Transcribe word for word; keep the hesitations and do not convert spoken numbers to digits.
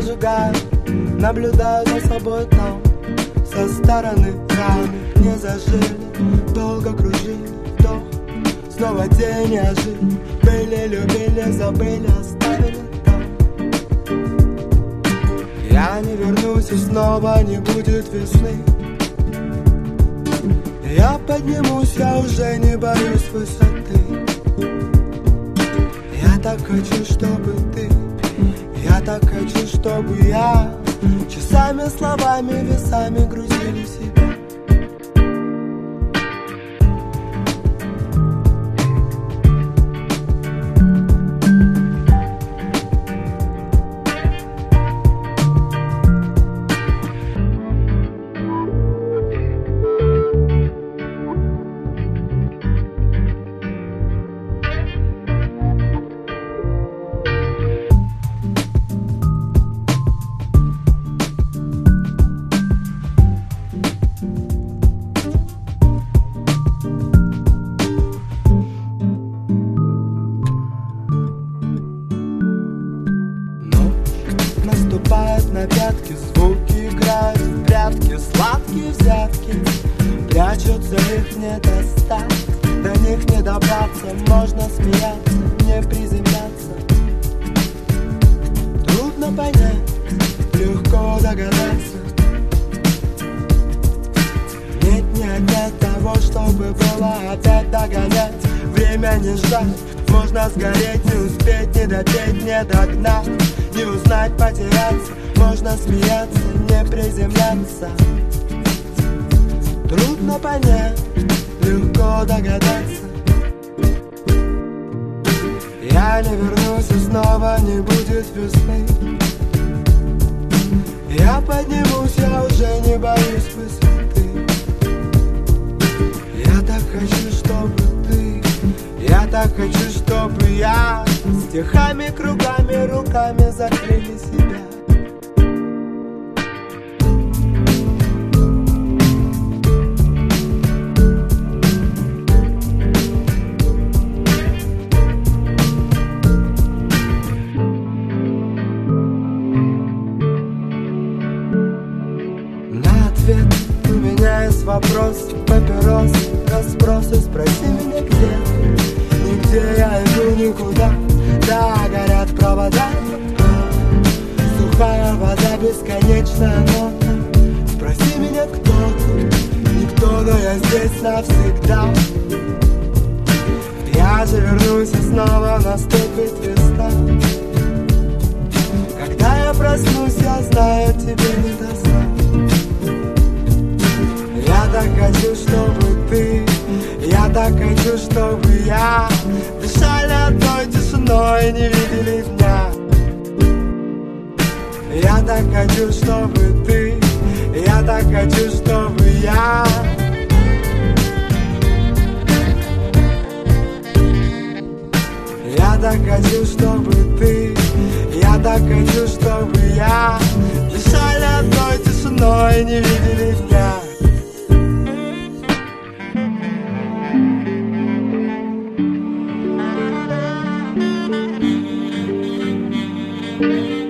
зажигаю, наблюдаю за собой там. Со стороны раны не зажили, долго кружили, вдох, снова день ожили. Были, любили, забыли, оставили там. Я не вернусь и снова не будет весны. Я поднимусь, я уже не боюсь высоты. Я так хочу, чтобы ты, я так хочу, чтобы я часами, словами, весами грузили себя. Наступает на пятки, звуки играют в прятки, сладкие взятки, прячутся, их не достать, до них не добраться, можно смеяться, не приземляться. Трудно понять, легко догадаться. Нет, не отнять того, чтобы было опять догонять. Время не ждать, можно сгореть, не успеть, не допеть, не догнать. Не узнать, потеряться, можно смеяться, не приземляться. Трудно понять, легко догадаться. Я не вернусь и снова не будет весны. Я поднимусь, я уже не боюсь высоты. Я так хочу, чтобы ты, я так хочу, чтобы я стихами, кругами, руками закрыли себя. На ответ у меня есть вопрос, папирос, расспросы, спроси меня где. Нигде я иду никуда. Да, горят провода, сухая вода, бесконечная нота. Спроси меня, кто ты, никто, но я здесь навсегда. Я же вернусь и снова наступит весна. Когда я проснусь, я знаю, тебе не до сна. Я так хочу, чтобы ты, я так хочу, чтобы я дышали одной тишиной, не видели дня. Я так хочу, чтобы ты, я так хочу, чтобы я. Я так хочу, чтобы ты, я так хочу, чтобы я дышали одной тишиной, не видели дня. Thank you.